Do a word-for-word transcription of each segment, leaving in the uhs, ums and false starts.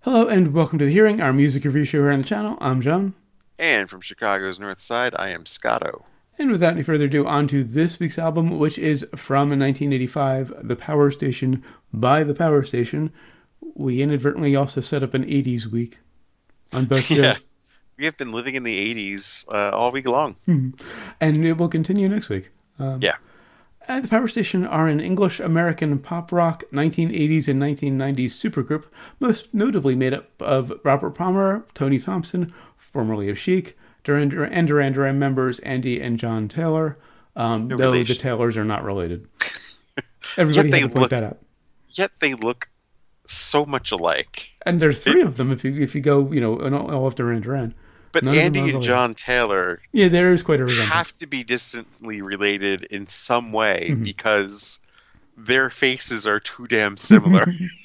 Hello and welcome to The Hearing, our music review show here on the channel. I'm John. And from Chicago's North Side, I am Scotto. And without any further ado, on to this week's album, which is from nineteen eighty-five, The Power Station by The Power Station. We inadvertently also set up an eighties week on both shows. Yeah, we have been living in the eighties uh, all week long. Mm-hmm. And it will continue next week. Um, yeah. Uh, the Power Station are an English-American pop-rock nineteen eighties and nineteen nineties supergroup, most notably made up of Robert Palmer, Tony Thompson, formerly of Chic, Duran Duran, and Duran Duran members Andy and John Taylor, um, No though relation. the Taylors are not related. Everybody had to point look, that out. Yet they look so much alike. And there's three it, of them if you if you go, you know, all of Duran Duran. But None Andy and John Taylor yeah, there is quite a resemblance. Have to be distantly related in some way mm-hmm. because their faces are too damn similar.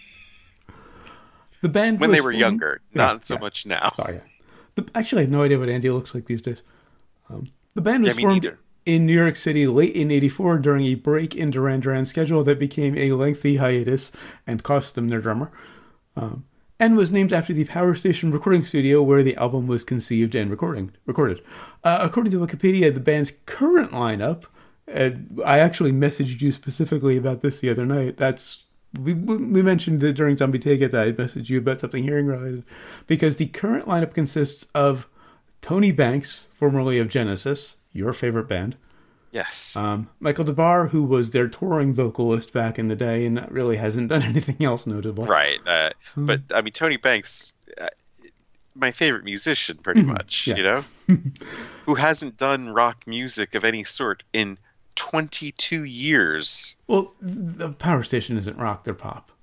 The band when was they were formed, younger, yeah, not so yeah. much now. Oh yeah. The, actually, I have no idea what Andy looks like these days. Um, the band was yeah, formed neither. in New York City late in eighty-four during a break in Duran Duran's schedule that became a lengthy hiatus and cost them their drummer. Um, and was named after the Power Station recording studio where the album was conceived and recording, recorded. Uh, according to Wikipedia, the band's current lineup, uh, I actually messaged you specifically about this the other night. That's we we mentioned that during Zombie Take It that I messaged you about something hearing related, because the current lineup consists of Tony Banks, formerly of Genesis, your favorite band. Yes. Um, Michael DeBar, who was their touring vocalist back in the day and really hasn't done anything else notable. Right. Uh, um, but, I mean, Tony Banks, uh, my favorite musician, pretty much, yeah. you know? Who hasn't done rock music of any sort in twenty-two years. Well, the Power Station isn't rock, they're pop.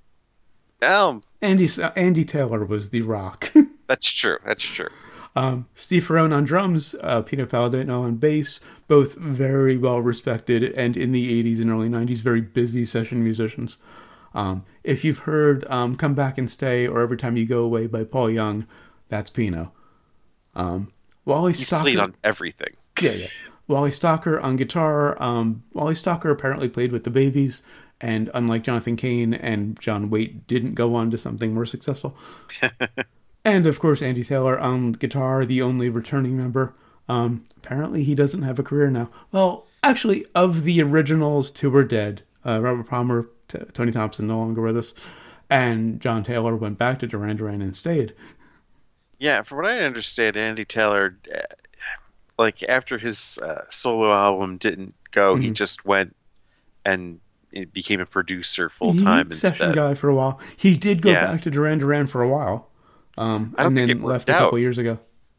Um, Andy, uh, Andy Taylor was the rock. That's true. That's true. Um, Steve Ferrone on drums, uh, Pino Palladino on bass, both very well respected and in the eighties and early nineties, very busy session musicians. Um, if you've heard um, Come Back and Stay or Every Time You Go Away by Paul Young, that's Pino. Um, Wally He's Stocker, played on everything. Yeah, yeah. Wally Stocker on guitar. Um, Wally Stocker apparently played with the Babies, and unlike Jonathan Cain and John Waite, didn't go on to something more successful. And, of course, Andy Taylor on guitar, the only returning member. Um, apparently, he doesn't have a career now. Well, actually, of the originals, two are dead. Uh, Robert Palmer, T- Tony Thompson, no longer with us. And John Taylor went back to Duran Duran and stayed. Yeah, from what I understand, Andy Taylor, uh, like, after his uh, solo album didn't go, mm-hmm. he just went and it became a producer full-time instead. Session guy for a while. He did go yeah. back to Duran Duran for a while. Um, I don't and think then it left worked a couple out. years ago.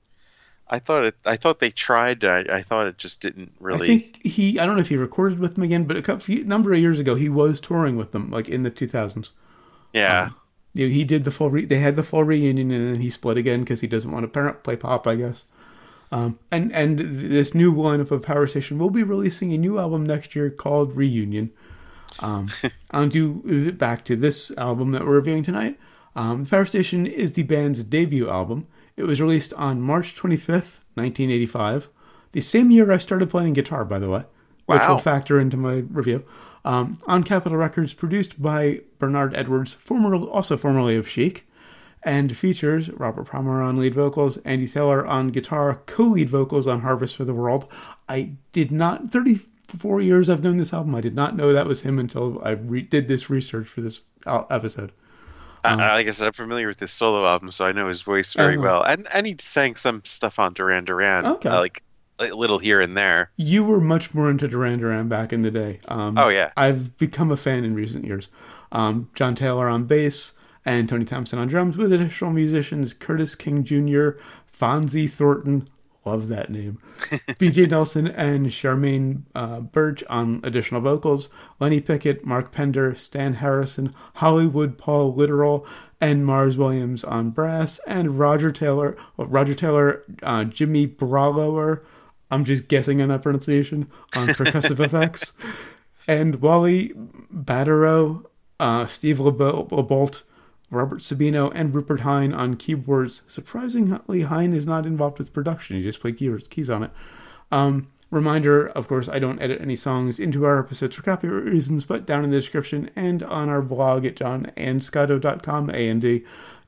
I thought it. I thought they tried. I, I thought it just didn't really. I think he. I don't know if he recorded with them again, but a couple, few, number of years ago, he was touring with them, like in the two thousands. Yeah. Um, you know, he did the full. Re- they had the full reunion, and then he split again because he doesn't want to play pop, I guess. Um, and and this new lineup of Power Station will be releasing a new album next year called Reunion. Um, on to back to this album that we're reviewing tonight. Um, the Power Station is the band's debut album. It was released on March twenty-fifth, nineteen eighty-five. The same year I started playing guitar, by the way, wow. which will factor into my review. Um, on Capitol Records, produced by Bernard Edwards, formerly, also formerly of Chic, and features Robert Palmer on lead vocals, Andy Taylor on guitar, co-lead vocals on Harvest for the World. I did not, thirty-four years I've known this album, I did not know that was him until I re- did this research for this episode. Um, uh, like I said, I'm familiar with his solo album, so I know his voice very uh-huh. well. And and he sang some stuff on Duran Duran, okay. uh, like a little here and there. You were much more into Duran Duran back in the day. Um, oh, yeah. I've become a fan in recent years. Um, John Taylor on bass and Tony Thompson on drums with additional musicians Curtis King Junior, Fonzie Thornton, love that name, B J Nelson, and Charmaine uh, Birch on additional vocals, Lenny Pickett, Mark Pender, Stan Harrison, Hollywood Paul Literal, and Mars Williams on brass, and Roger Taylor, well, Roger Taylor, uh, Jimmy Bralower, I'm just guessing on that pronunciation, on percussive effects, and Wally Batterow, uh, Steve LeBolt, Robert Sabino, and Rupert Hine on keyboards. Surprisingly, Hine is not involved with production. He just played keys, keys on it. Um, reminder, of course, I don't edit any songs into our episodes for copyright reasons, but down in the description and on our blog at john and scotto dot com, A N D,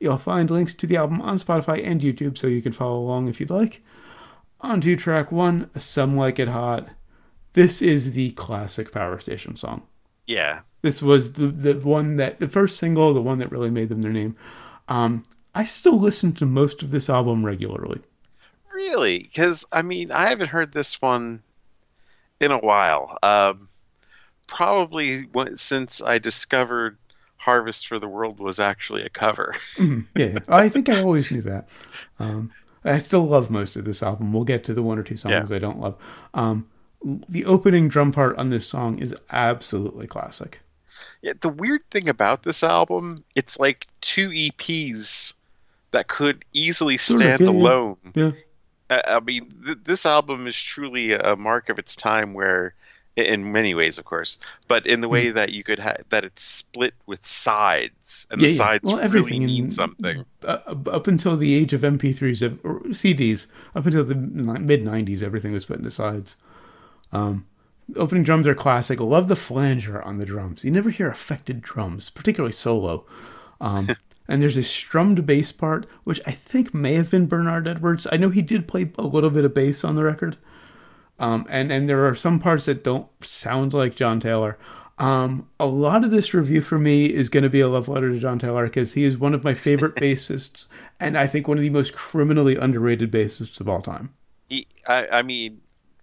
You'll find links to the album on Spotify and YouTube, so you can follow along if you'd like. On to track one, Some Like It Hot. This is the classic Power Station song. Yeah. This was the, the one that, the first single, the one that really made them their name. Um, I still listen to most of this album regularly. Really? Because, I mean, I haven't heard this one in a while. Um, probably when, since I discovered Harvest for the World was actually a cover. Mm-hmm. Yeah, I think I always knew that. Um, I still love most of this album. We'll get to the one or two songs yeah. I don't love. Um, the opening drum part on this song is absolutely classic. Yeah, the weird thing about this album, it's like two E Ps that could easily stand sort of, yeah, alone. Yeah. I mean, th- this album is truly a mark of its time where, in many ways, of course, but in the way mm. that you could have, that it's split with sides, and yeah, the yeah. sides well, really mean in, something. Uh, up until the age of M P threes, or C Ds, up until the mid nineties, everything was put into sides. Um, opening drums are classic. I love the flanger on the drums. You never hear affected drums, particularly solo. Um And there's a strummed bass part, which I think may have been Bernard Edwards. I know he did play a little bit of bass on the record. Um, and, and there are some parts that don't sound like John Taylor. Um, a lot of this review for me is going to be a love letter to John Taylor because he is one of my favorite bassists. And I think one of the most criminally underrated bassists of all time. He, I, I mean,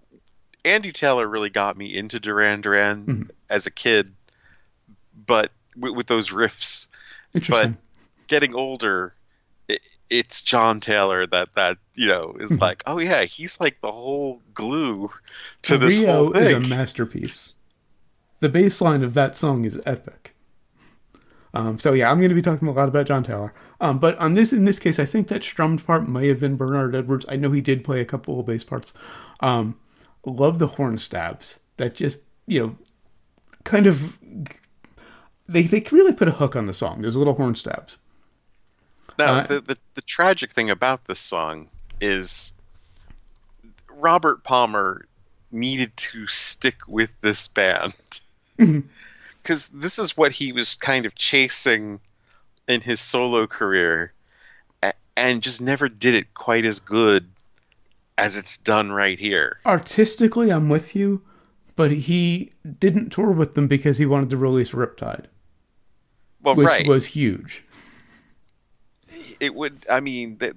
Andy Taylor really got me into Duran Duran mm-hmm. as a kid, but with, with those riffs. Interesting. But getting older, it, it's John Taylor that, that you know, is mm-hmm. like, oh yeah, he's like the whole glue to this Rio whole thing. Is a masterpiece. The bass line of that song is epic. Um, so yeah, I'm going to be talking a lot about John Taylor. Um, but on this, in this case, I think that strummed part may have been Bernard Edwards. I know he did play a couple of bass parts. Um, love the horn stabs. That just, you know, kind of, they they really put a hook on the song. There's little horn stabs. Now, uh, the, the the tragic thing about this song is Robert Palmer needed to stick with this band. Because this is what he was kind of chasing in his solo career, and just never did it quite as good as it's done right here. Artistically, I'm with you, but he didn't tour with them because he wanted to release Riptide, well, which right. was huge. It would, I mean, that,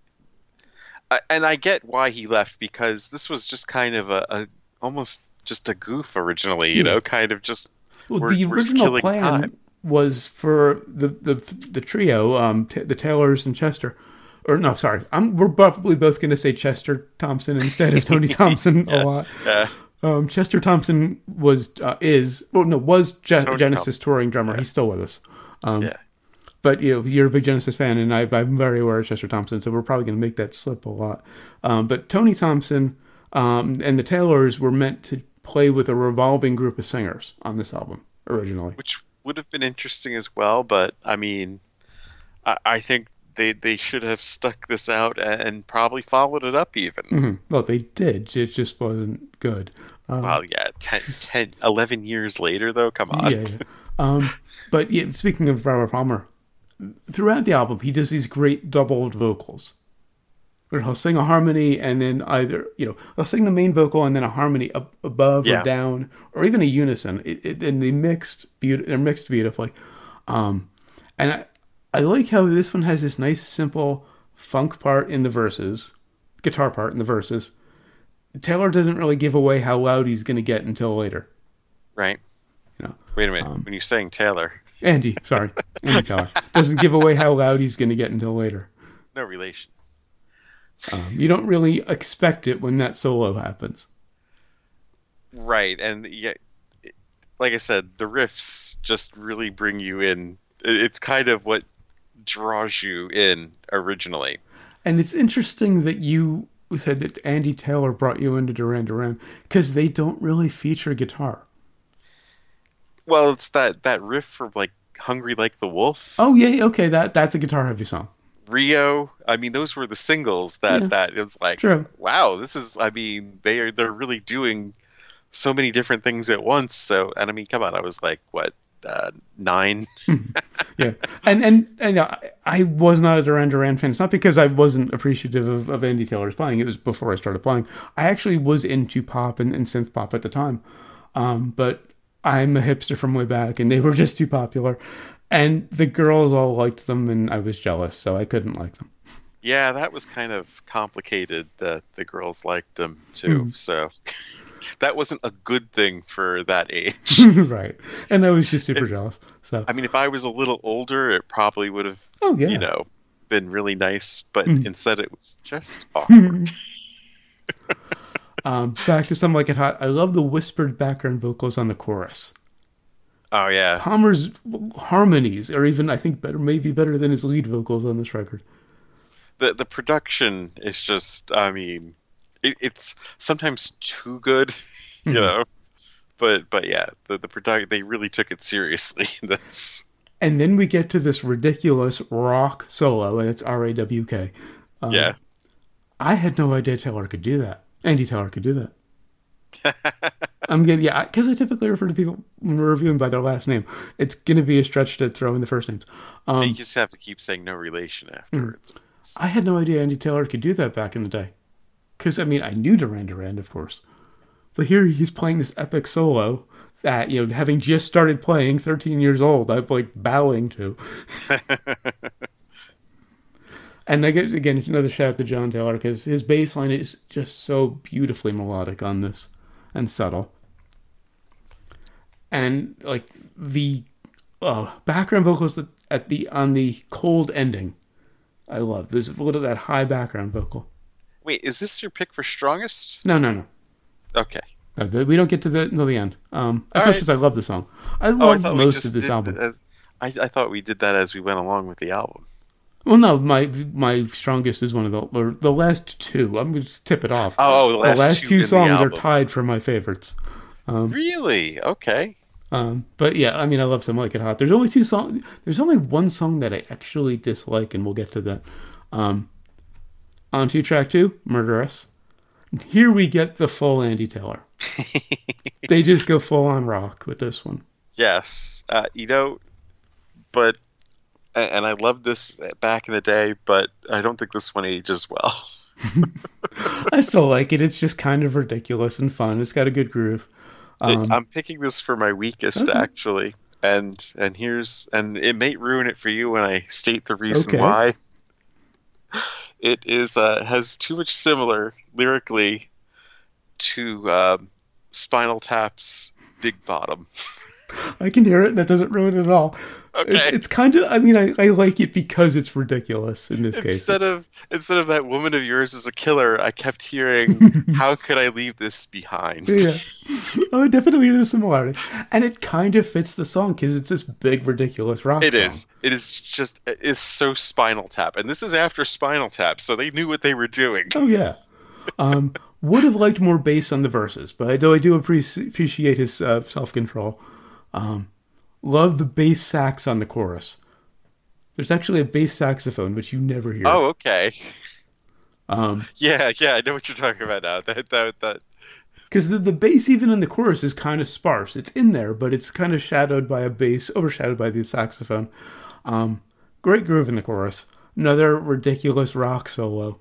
and I get why he left, because this was just kind of a, a almost just a goof originally, you yeah. know, kind of just. Well, we're, the original plan time. was for the the the trio, um, t- the Taylors and Chester, or no, sorry, I'm we're probably both going to say Chester Thompson instead of Tony Thompson yeah. a lot. Yeah. Um, Chester Thompson was uh, is well no was Je- Genesis Thompson. touring drummer. Yeah. He's still with us. Um, yeah. But you know, you're a big Genesis fan, and I, I'm very aware of Chester Thompson, so we're probably going to make that slip a lot. Um, but Tony Thompson um, and the Taylors were meant to play with a revolving group of singers on this album originally, which would have been interesting as well. But I mean, I, I think they they should have stuck this out and probably followed it up even. Mm-hmm. Well, they did. It just wasn't good. Um, well, yeah, ten, ten, eleven years later, though. Come on. Yeah. yeah. Um, but yeah, speaking of Robert Palmer. Throughout the album, he does these great doubled vocals. Where he'll sing a harmony and then either, you know, he'll sing the main vocal and then a harmony up above yeah. or down, or even a unison. It, it, and they mixed, be- they're mixed beautifully. Um, and I, I like how this one has this nice, simple funk part in the verses, guitar part in the verses. Taylor doesn't really give away how loud he's going to get until later. Right. You know. Wait a minute. Um, when you're saying Taylor. Andy, sorry. Andy Taylor. Doesn't give away how loud he's going to get until later. No relation. Um, you don't really expect it when that solo happens. Right. And yeah, like I said, the riffs just really bring you in. It's kind of what draws you in originally. And it's interesting that you said that Andy Taylor brought you into Duran Duran, because they don't really feature guitar. Well, it's that, that riff from like Hungry Like the Wolf. Oh yeah, okay, that that's a guitar heavy song. Rio, I mean, those were the singles that, yeah, that it was like, true. Wow, this is, I mean, they are they're really doing so many different things at once. So, and I mean, come on, I was like, what, uh, nine? yeah, Yeah, and and and I, I was not a Duran Duran fan. It's not because I wasn't appreciative of, of Andy Taylor's playing. It was before I started playing. I actually was into pop and, and synth pop at the time, um, but I'm a hipster from way back, and they were just too popular. And the girls all liked them, and I was jealous, so I couldn't like them. Yeah, that was kind of complicated that the girls liked them too. Mm. So that wasn't a good thing for that age. Right. And I was just super if, jealous. So I mean, if I was a little older, it probably would have, oh, yeah. you know, been really nice. But mm. instead, it was just awkward. um, back to Some Like It Hot. I love the whispered background vocals on the chorus. Oh, yeah. Palmer's harmonies are even, I think, better, maybe better than his lead vocals on this record. The the production is just, I mean, it, it's sometimes too good, you mm-hmm. know. But but yeah, the the product they really took it seriously. That's and then we get to this ridiculous rock solo, and it's R A W K. Um, yeah, I had no idea Taylor could do that. Andy Taylor could do that. I'm getting yeah, because I typically refer to people when we're reviewing by their last name. It's gonna be a stretch to throw in the first names. Um, you just have to keep saying no relation afterwards. Mm-hmm. I had no idea Andy Taylor could do that back in the day. Because, I mean, I knew Duran Duran, of course. But here he's playing this epic solo that, you know, having just started playing, thirteen years old, I'm, like, bowing to. And I get, again, another shout out to John Taylor, because his bass line is just so beautifully melodic on this, and subtle. And, like, the uh, background vocals at the on the cold ending, I love. There's a little of that high background vocal. Wait, is this your pick for strongest? No, no, no. Okay. No, we don't get to the to the end. Um, as All much right. as I love the song, I love oh, I most of this album. Uh, I I thought we did that as we went along with the album. Well, no, my my strongest is one of the or the last two. I'm going to tip it off. Oh, the last, the last two, two songs are tied for my favorites. Um, really? Okay. Um, but yeah, I mean, I love Some Like It Hot. There's only two songs. There's only one song that I actually dislike, and we'll get to that. Um, on to track two, Murderous. Here we get the full Andy Taylor. They just go full on rock with this one. Yes, uh, you know, but and I loved this back in the day, but I don't think this one ages well. I still like it. It's just kind of ridiculous and fun. It's got a good groove. Um, I'm picking this for my weakest, okay. actually, and and here's and it may ruin it for you when I state the reason okay. why. It is uh, has too much similar lyrically to um, Spinal Tap's Big Bottom. I can hear it. That doesn't ruin it at all. Okay. It, it's kind of. I mean, I, I like it because it's ridiculous in this instead case. Instead of instead of that woman of yours is a killer, I kept hearing, "How could I leave this behind?" Yeah. Oh, definitely there's a similarity, and it kind of fits the song because it's this big, ridiculous rock it song. It is. It is just. It's so Spinal Tap, and this is after Spinal Tap, so they knew what they were doing. Oh yeah. Um, would have liked more bass on the verses, but though I do appreciate appreciate his uh, self control. Um, love the bass sax on the chorus. There's actually a bass saxophone, which you never hear. Oh, okay. Um, yeah, yeah, I know what you're talking about now. That that that. Because the, the bass, even in the chorus, is kind of sparse. It's in there, but it's kind of shadowed by a bass, overshadowed by the saxophone. Um, great groove in the chorus. Another ridiculous rock solo.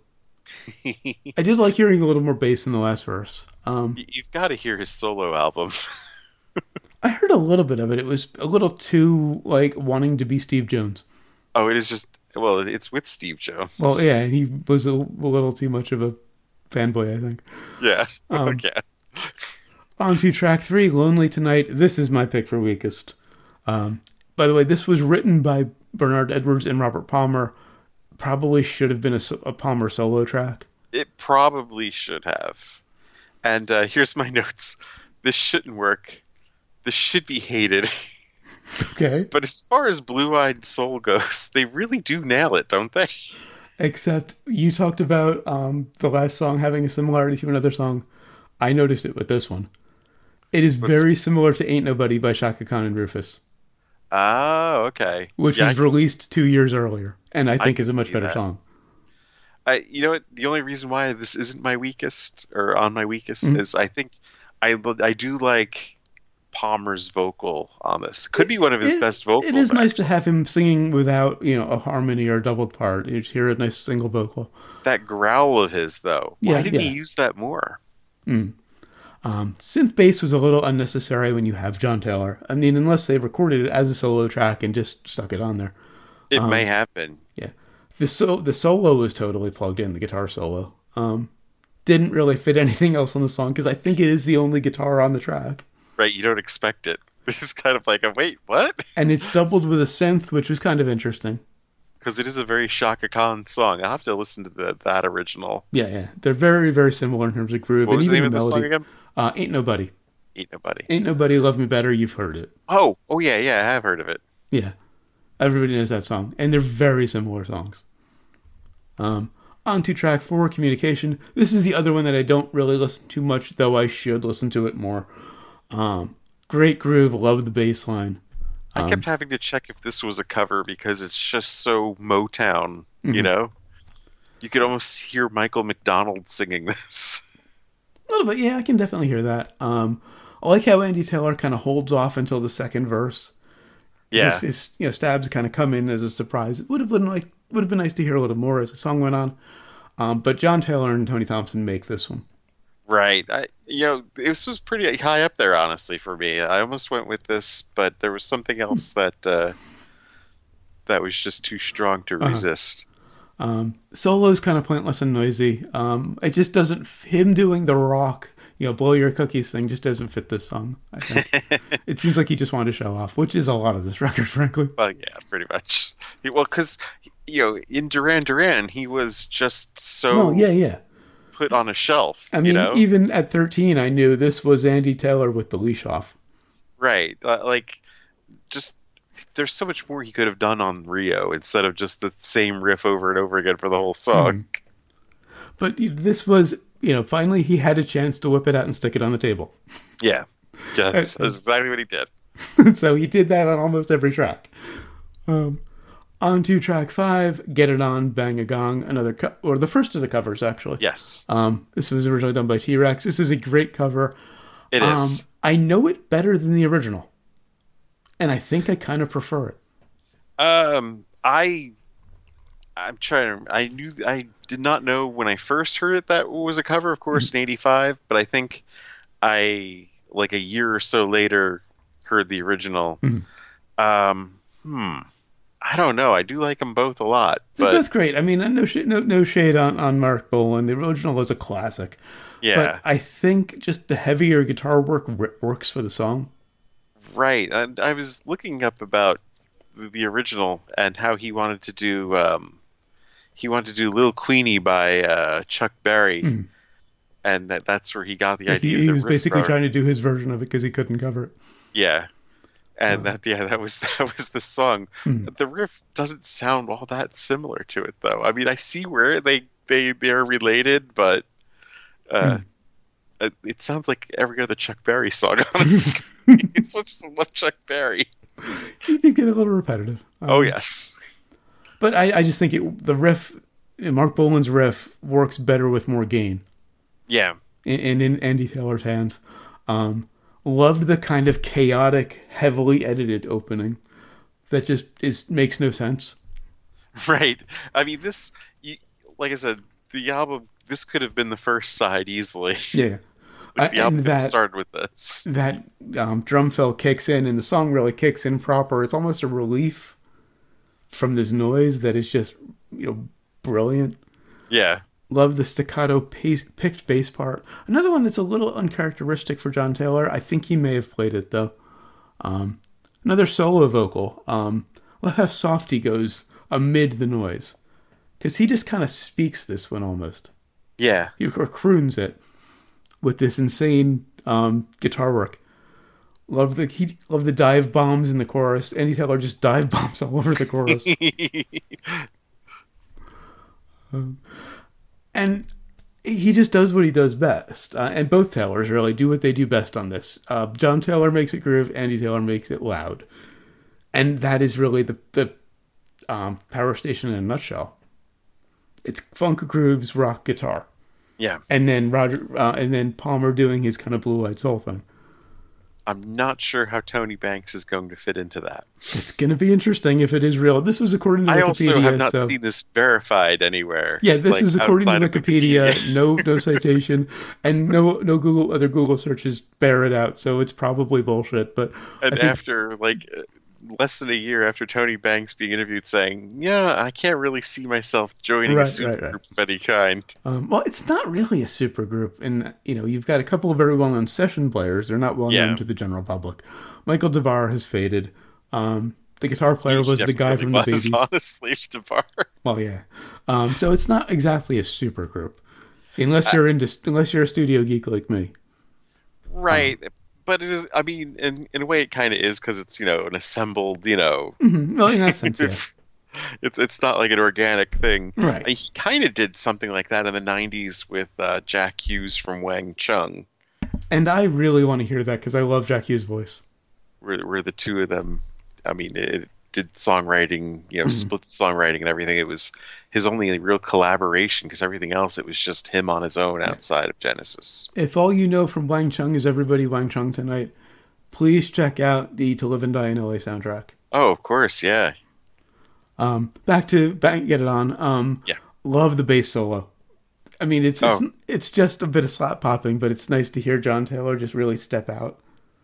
I did like hearing a little more bass in the last verse. Um, You've got to hear his solo album. I heard a little bit of it. It was a little too, like, wanting to be Steve Jones. Oh, it is just, well, it's with Steve Jones. Well, yeah, he was a, a little too much of a fanboy, I think. Yeah, um, yeah. On to track three, Lonely Tonight. This is my pick for weakest. Um, by the way, this was written by Bernard Edwards and Robert Palmer. Probably should have been a, a Palmer solo track. It probably should have. And uh, here's my notes. This shouldn't work. This should be hated. Okay. But as far as Blue-Eyed Soul goes, they really do nail it, don't they? Except you talked about um, the last song having a similarity to another song. I noticed it with this one. It is What's... very similar to Ain't Nobody by Chaka Khan and Rufus. Oh, okay. Which yeah, was can... released two years earlier, and I think I is a much better that. song. I, you know what? The only reason why this isn't my weakest, or on my weakest, mm-hmm. is I think I, I do like Palmer's vocal on this. Could be It's- one of his it, best vocals. It is nice actually. to have him singing without, you know, a harmony or a doubled part. You hear a nice single vocal. That growl of his, though. Why Yeah, didn't yeah. he use that more? Mm. Um, synth bass was a little unnecessary when you have John Taylor. I mean, unless they recorded it as a solo track and just stuck it on there. It Um, may have been. Yeah, the so the solo was totally plugged in. The guitar solo um, didn't really fit anything else on the song because I think it is the only guitar on the track, Right, you don't expect it. It's kind of like, a, wait, what? and it's doubled with a synth, which was kind of interesting. Because it is a very Shaka Khan song. I'll have to listen to the, that original. Yeah, yeah, they're very very similar in terms of groove What and was the even name the of the song melody. again? Uh, Ain't Nobody, Ain't Nobody. Ain't Nobody Love Me Better. You've heard it. Oh, oh yeah, yeah, I have heard of it. Yeah, everybody knows that song, and they're very similar songs. Um, on to track four, Communication. This is the other one that I don't really listen to much, though I should listen to it more. Um, great groove, love the bass line. I Um, kept having to check if this was a cover because it's just so Motown, you Mhm. know? You could almost hear Michael McDonald singing this. A little bit, yeah, I can definitely hear that. Um, I like how Andy Taylor kind of holds off until the second verse. Yeah. His, his, you know, stabs kind of come in as a surprise. It would have been like would have been nice to hear a little more as the song went on. Um, but John Taylor and Tony Thompson make this one. Right. I, you know, this was pretty high up there, honestly, for me. I almost went with this, but there was something else that uh, that was just too strong to Uh-huh. resist. Um, solo's kind of pointless and noisy. Um, it just doesn't. Him doing the rock, you know, blow your cookies thing just doesn't fit this song. I think it seems like he just wanted to show off, which is a lot of this record, frankly. Well, yeah, pretty much. He- Well, because, you know, in Duran Duran, he was just so Well, yeah, yeah. put on a shelf, I mean, you know? even at thirteen, I knew this was Andy Taylor with the leash off. Right. Uh, like, just, there's so much more he could have done on Rio instead of just the same riff over and over again for the whole song. But this was, you know, finally he had a chance to whip it out and stick it on the table. Yeah. Yes, that's exactly what he did. So he did that on almost every track. Um, on to track five, Get It On, Bang a Gong, another co- or the first of the covers actually. Yes, Um, this was originally done by T-Rex. This is a great cover. it Um, is. I know it better than the original, and I think I kind of prefer it. Um, I, I'm trying to. I knew. I did not know when I first heard it that it was a cover, of course, in eighty-five. But I think I, like a year or so later, heard the original. Mhm. Um, hmm. I don't know. I do like them both a lot, They're but both great. I mean, no sh- no no shade on on Mark Bolan. The original is a classic. yeah, But I think just the heavier guitar work w- works for the song. right. And I was looking up about the, the original and how he wanted to do. Um, he wanted to do "Lil Queenie" by uh, Chuck Berry, Mhm. and that, that's where he got the He, idea. he of the was riff basically guard. trying to do his version of it because he couldn't cover it. Yeah, and Uh, that yeah, that was that was the song. Mhm. The riff doesn't sound all that similar to it, though. I mean, I see where they they they're related, but uh, Mhm. it, it sounds like every other Chuck Berry song. Honestly, it's such love Chuck Berry. He did get a little repetitive. Um, Oh yes, But I, I just think it, the riff, Mark Bolan's riff, works better with more gain. yeah, And in, in Andy Taylor's hands. Um, loved the kind of chaotic, heavily edited opening that just is makes no sense. right. I mean, this, you, like I said, the album. This could have been the first side easily. Yeah. Like, the Uh, album and could have that started with this. that um, drum fill kicks in and the song really kicks in proper. It's almost a relief from this noise that is just, you know, brilliant. Yeah, Love the staccato pace, picked bass part. Another one that's a little uncharacteristic for John Taylor. I think he may have played it though. Um, another solo vocal. Um, love how soft he goes amid the noise, because he just kind of speaks this one almost. yeah. He or croons it with this insane um, guitar work. Love the he love the dive bombs in the chorus. Andy Taylor just dive bombs all over the chorus. And he just does what he does best. Uh, and both Taylors really do what they do best on this. Uh, John Taylor makes it groove. Andy Taylor makes it loud. And that is really the, the um, Power Station in a nutshell. It's funk grooves, rock guitar. Yeah. And then Roger, uh, and then Palmer doing his kind of blue-eyed soul thing. I'm not sure how Tony Banks is going to fit into that. It's going to be interesting if it is real. This was according to I Wikipedia. also have not so... seen this verified anywhere. Yeah, this like, is according to Wikipedia. Wikipedia. no, no citation, and no, no Google other Google searches bear it out. So it's probably bullshit. But and think... after like less than a year after Tony Banks being interviewed, saying, "Yeah, I can't really see myself joining right, a super right, right. group of any kind." Um, well, it's not really a super group, and you know, you've got a couple of very well-known session players. They're not well known Yeah. to the general public. Michael DeVar has faded. Um, the guitar player He was the guy definitely from the was, Babies. honestly, DeVar. Well, yeah. Um, so it's not exactly a super group, unless you're into unless you're a studio geek like me. Right. Um, but it is, I mean, in, in a way it kind of is because it's, you know, an assembled, you know. Mm-hmm. Well, in that sense, yeah. it's, it's not like an organic thing. Right. I mean, he kind of did something like that in the nineties with uh, Jack Hughes from Wang Chung. And I really want to hear that because I love Jack Hughes' voice. Where, where the two of them, I mean, it did songwriting, you know, mm-hmm. split songwriting and everything. It was his only real collaboration because everything else, it was just him on his own outside of Genesis. If all you know from Wang Chung is Everybody Wang Chung Tonight, please check out the To Live and Die in L A soundtrack. Oh, of course, yeah. Um, back to back, get it on. Um, yeah, love the bass solo. I mean, it's it's oh. it's just a bit of slap popping, but it's nice to hear John Taylor just really step out.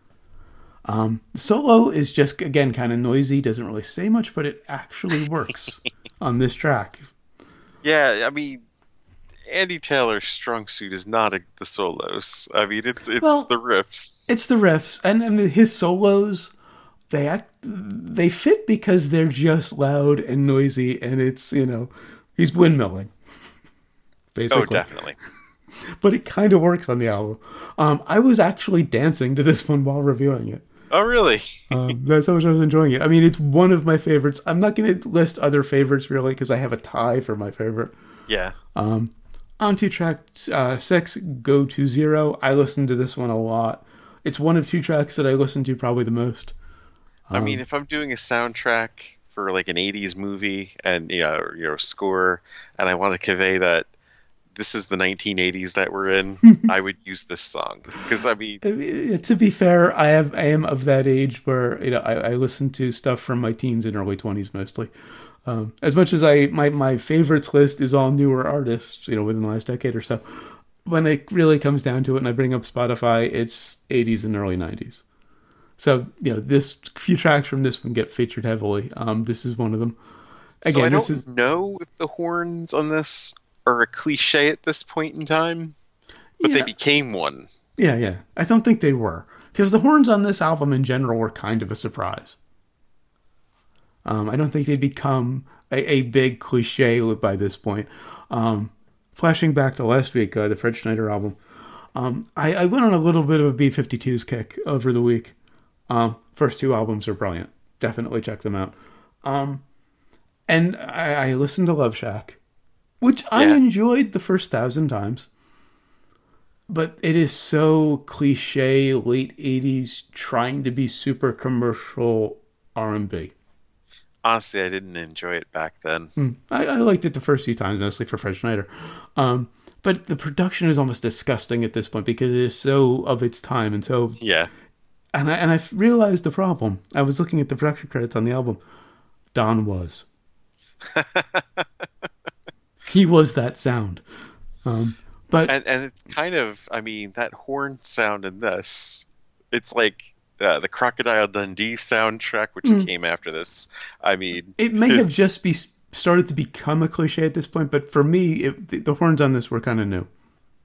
Um, the solo is just, again, kind of noisy, doesn't really say much, but it actually works on this track. Yeah, I mean, Andy Taylor's strong suit is not a, the solos. I mean, it's it's well, the riffs. It's the riffs, and, and his solos, they act, they fit because they're just loud and noisy, and it's, you know, he's windmilling, basically. Oh, definitely. But it kind of works on the album. Um, I was actually dancing to this one while reviewing it. Oh, really? um, that's how much I was enjoying it. I mean, it's one of my favorites. I'm not going to list other favorites, really, because I have a tie for my favorite. Yeah. Um, on to track uh, six, Go to Zero. I listened to this one a lot. It's one of two tracks that I listen to probably the most. Um, I mean, if I'm doing a soundtrack for like an eighties movie and, you know, you know, score, and I want to convey that this is the nineteen eighties that we're in, I would use this song because I mean, to be fair, I have I am of that age where, you know, I, I listen to stuff from my teens and early twenties mostly. Um, as much as I my my favorites list is all newer artists, you know, within the last decade or so. When it really comes down to it, and I bring up Spotify, it's eighties and early nineties. So, you know, this few tracks from this one get featured heavily. Um, this is one of them. Again, so I this don't is know if the horns on this are a cliche at this point in time, but yeah. they became one. Yeah, yeah. I don't think they were. Because the horns on this album in general were kind of a surprise. Um, I don't think they'd become a, a big cliche by this point. Um, flashing back to last week, uh, the Fred Schneider album, um, I, I went on a little bit of a B fifty-twos kick over the week. Um, first two albums are brilliant. Definitely check them out. Um, and I, I listened to Love Shack, which I yeah. enjoyed the first thousand times. But it is so cliche, late eighties, trying to be super commercial R and B. Honestly, I didn't enjoy it back then. Mm. I, I liked it the first few times, mostly for Fred Schneider. Um, but the production is almost disgusting at this point because it is so of its time. And so... Yeah. And I, and I realized the problem. I was looking at the production credits on the album. Don Was. He was that sound. Um, but and, and it's kind of, I mean, that horn sound in this, it's like uh, the Crocodile Dundee soundtrack, which mm. came after this. I mean... It may have just be started to become a cliche at this point, but for me, it, the, the horns on this were kind of new.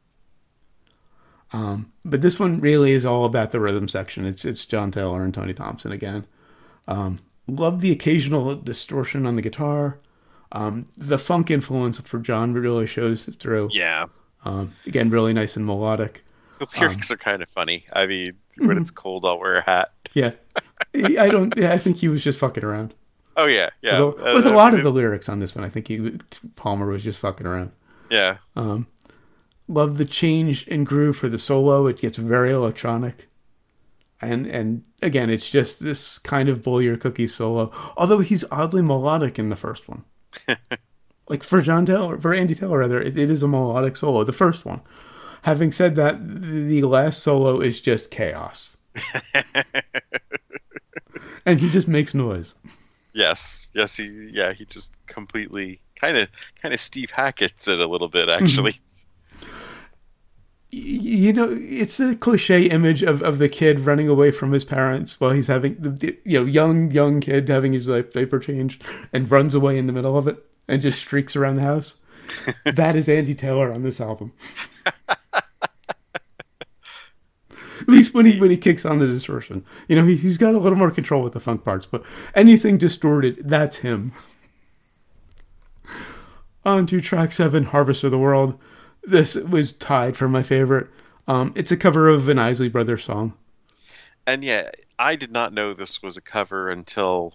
Um, but this one really is all about the rhythm section. It's it's John Taylor and Tony Thompson again. Um, love the occasional distortion on the guitar. Um, the funk influence for John really shows through. Yeah. Um, again, really nice and melodic. The lyrics um, are kind of funny. I mean, when it's cold, I'll wear a hat. Yeah. I don't. Yeah, I think he was just fucking around. Oh yeah, yeah. Although, uh, with a lot of the lyrics on this one, I think he Palmer was just fucking around. Yeah. Um, love the change in groove for the solo. It gets very electronic. And and again, it's just this kind of blow your cookie solo. Although he's oddly melodic in the first one. Like for John Taylor, for Andy Taylor rather, it, it is a melodic solo, the first one. Having said that, the last solo is just chaos. And he just makes noise. Yes, yes, he yeah he just completely kind of kind of Steve Hackett's it a little bit actually. You know, it's the cliche image of, of the kid running away from his parents while he's having the, the you know young young kid having his life diaper changed and runs away in the middle of it and just streaks around the house. That is Andy Taylor on this album. At least when he when he kicks on the distortion, you know, he he's got a little more control with the funk parts. But anything distorted, that's him. On to track seven, Harvest of the World. This was tied for my favorite. Um, it's a cover of an Isley Brothers song. And yeah, I did not know this was a cover until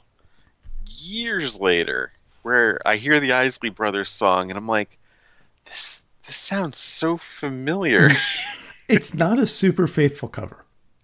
years later, where I hear the Isley Brothers song, and I'm like, this this sounds so familiar. It's not a super faithful cover.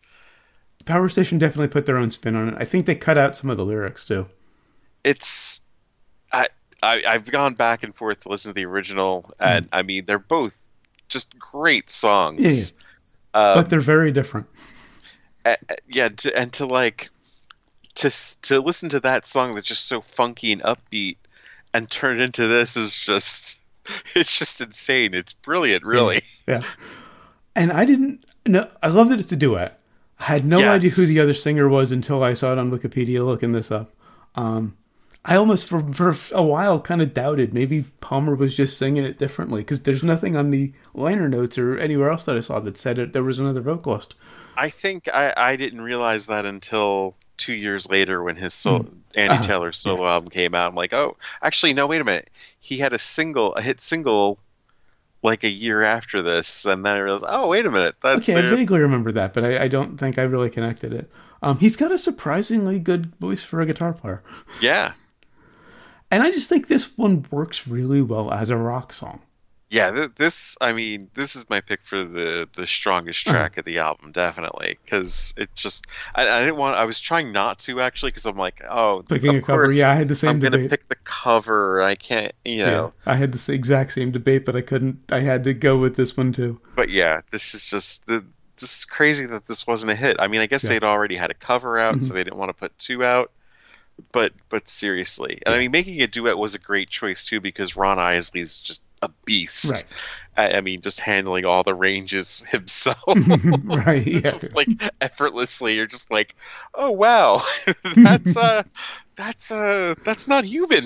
Power Station definitely put their own spin on it. I think they cut out some of the lyrics too. It's, I, I I've gone back and forth to listen to the original, and mm. I mean they're both just great songs. Yeah, yeah. Um, but they're very different. Uh, yeah, to, and to like to to listen to that song that's just so funky and upbeat, and turn it into this is just it's just insane. It's brilliant, really. Yeah. yeah. And I didn't know. I love that it's a duet. I had no yes. idea who the other singer was until I saw it on Wikipedia looking this up. Um, I almost, for, for a while, kind of doubted maybe Palmer was just singing it differently because there's nothing on the liner notes or anywhere else that I saw that said it. There was another vocalist. I think I, I didn't realize that until two years later when his sol- mm. Andy uh, Taylor's solo yeah. album came out. I'm like, oh, actually, no, wait a minute. He had a single, a hit single. Like a year after this, and then I realized, oh, wait a minute. That's okay, there. I vaguely remember that, but I, I don't think I really connected it. Um, he's got a surprisingly good voice for a guitar player. Yeah. And I just think this one works really well as a rock song. Yeah, th- this, I mean, this is my pick for the, the strongest track uh-huh. of the album, definitely. Because it just, I, I didn't want, I was trying not to actually, because I'm like, oh, picking a cover, yeah, I had the same I'm debate. I'm going to pick the cover, I can't, you know. Yeah, I had the exact same debate, but I couldn't, I had to go with this one too. But yeah, this is just, the, this is crazy that this wasn't a hit. I mean, I guess yeah. they'd already had a cover out, mm-hmm. so they didn't want to put two out. But, but seriously. And yeah. I mean, making a duet was a great choice too, because Ron Isley's just a beast. Right. I, I mean, just handling all the ranges himself. Right. Yeah. Just, like effortlessly. You're just like, oh wow, that's uh, that's uh, that's not human.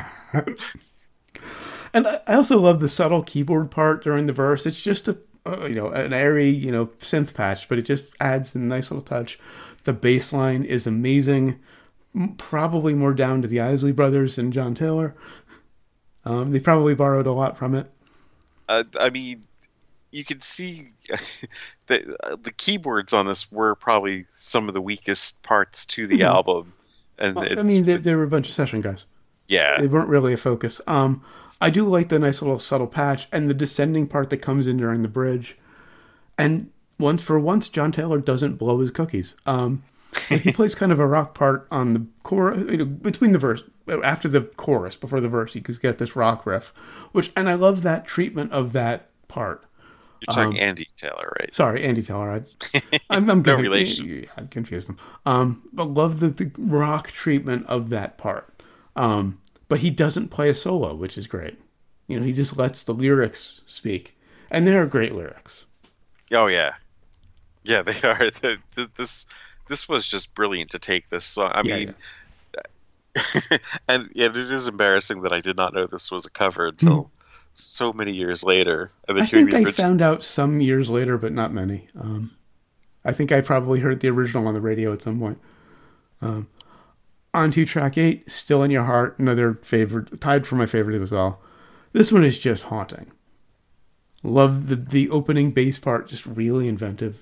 And I also love the subtle keyboard part during the verse. It's just a uh, you know an airy you know synth patch, but it just adds a nice little touch. The bass line is amazing. Probably more down to the Isley Brothers and John Taylor. Um, they probably borrowed a lot from it. Uh, I mean, you can see that uh, the keyboards on this were probably some of the weakest parts to the mm-hmm. album. And well, I mean, they, they were a bunch of session guys. Yeah. They weren't really a focus. Um, I do like the nice little subtle patch and the descending part that comes in during the bridge. And once for once, John Taylor doesn't blow his cookies. Um, like he plays kind of a rock part on the chorus, you know, between the verse, after the chorus, before the verse, you could get this rock riff, which, and I love that treatment of that part. You're talking um, Andy Taylor, right? Sorry, Andy Taylor. I, I'm, I'm no getting, relation. Yeah, I confused them. Um, but love the, the rock treatment of that part. Um, but he doesn't play a solo, which is great. You know, he just lets the lyrics speak, and they are great lyrics. Oh yeah, yeah, they are. The, the, this. This was just brilliant to take this song. I yeah, mean, yeah. and, and it is embarrassing that I did not know this was a cover until mm. so many years later. And I think I found out some years later, but not many. Um, I think I probably heard the original on the radio at some point. Um, on to track eight, Still in Your Heart, another favorite, tied for my favorite as well. This one is just haunting. Love the, the opening bass part, just really inventive.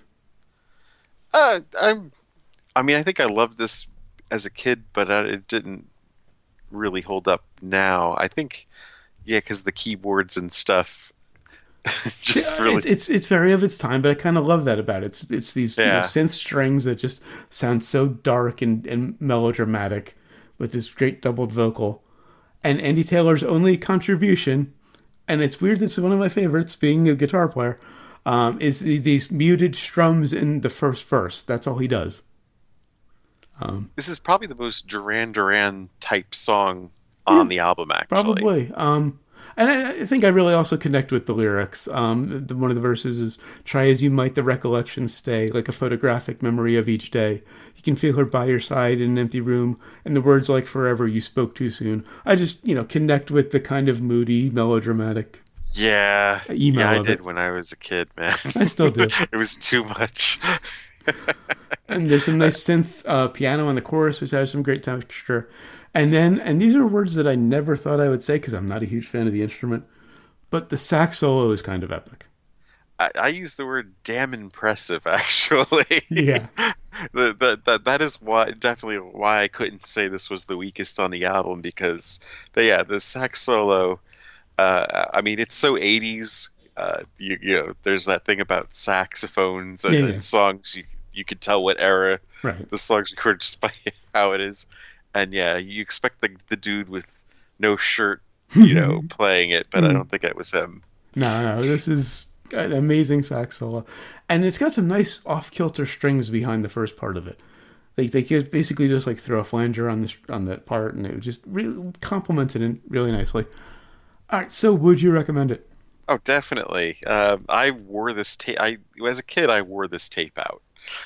Uh, I'm... I mean, I think I loved this as a kid, but it didn't really hold up now. I think, yeah, because the keyboards and stuff. just yeah, really... it's, it's it's very of its time, but I kind of love that about it. It's it's these yeah. you know, synth strings that just sound so dark and, and melodramatic with this great doubled vocal, and Andy Taylor's only contribution. And it's weird. It's one of my favorites, being a guitar player. um, is the, these muted strums in the first verse. That's all he does. Um, this is probably the most Duran Duran type song on yeah, the album, actually. Probably. Um, and I, I think I really also connect with the lyrics. Um, the, one of the verses is, try as you might, the recollections stay, like a photographic memory of each day. You can feel her by your side in an empty room, and the words like forever, you spoke too soon. I just, you know, connect with the kind of moody, melodramatic yeah, email yeah, I of did it. when I was a kid, man. I still do. It was too much. And there's some nice synth uh, piano in the chorus, which has some great texture. And then, and these are words that I never thought I would say because I'm not a huge fan of the instrument, but the sax solo is kind of epic. I, I use the word damn impressive, actually. Yeah. the, the, the, that is why definitely why I couldn't say this was the weakest on the album, because, the, yeah, the sax solo, uh, I mean, it's so eighties. Uh, you, you know, there's that thing about saxophones and, yeah, yeah. and songs. You you could tell what era right. the song's recorded just by how it is. And yeah, you expect the the dude with no shirt, you know, playing it, but I don't think it was him. No, no, this is an amazing sax solo, and it's got some nice off-kilter strings behind the first part of it. They they could basically just like throw a flanger on this on that part, and it just really complemented it really nicely. All right, so would you recommend it? Oh, definitely. Um, I wore this tape. I as a kid, I wore this tape out.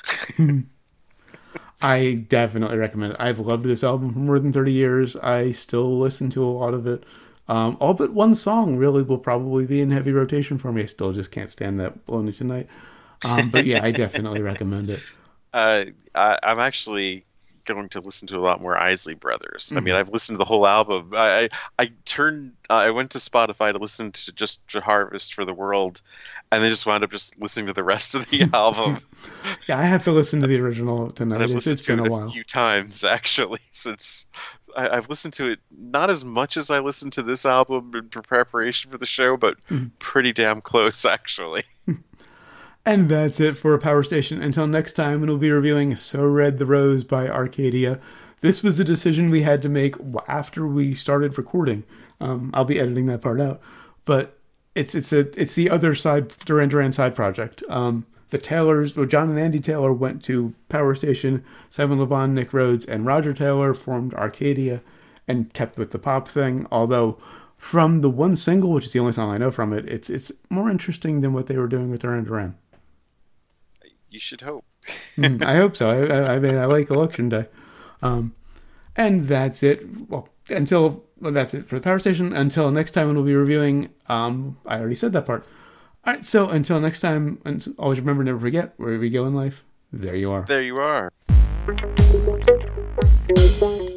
I definitely recommend it. I've loved this album for more than thirty years. I still listen to a lot of it. Um, all but one song really will probably be in heavy rotation for me. I still just can't stand that Lonely Tonight. Um, but yeah, I definitely recommend it. Uh, I, I'm actually going to listen to a lot more Isley Brothers. Mm-hmm. I mean, I've listened to the whole album. I I, I turned. Uh, I went to Spotify to listen to just to Harvest for the World, and then just wound up just listening to the rest of the album. Yeah, I have to listen to the original tonight. I've It's, listened it's to been it a while. A few times actually since. I, I've listened to it not as much as I listened to this album in preparation for the show, but mm-hmm. pretty damn close actually. And that's it for Power Station. Until next time, we'll be reviewing So Red the Rose by Arcadia. This was a decision we had to make after we started recording. Um, I'll be editing that part out. But it's it's a it's the other side, Duran Duran side project. Um, the Taylors, well, John and Andy Taylor went to Power Station. Simon Le Bon, Nick Rhodes, and Roger Taylor formed Arcadia and kept with the pop thing. Although from the one single, which is the only song I know from it, it's it's more interesting than what they were doing with Duran Duran. You should hope. mm, I hope so. I, I mean, I like Election Day. Um, and that's it. Well, until well, that's it for the Power Station. Until next time, when we'll be reviewing. Um, I already said that part. All right. So until next time, and always remember, never forget. Wherever you go in life, there you are. There you are.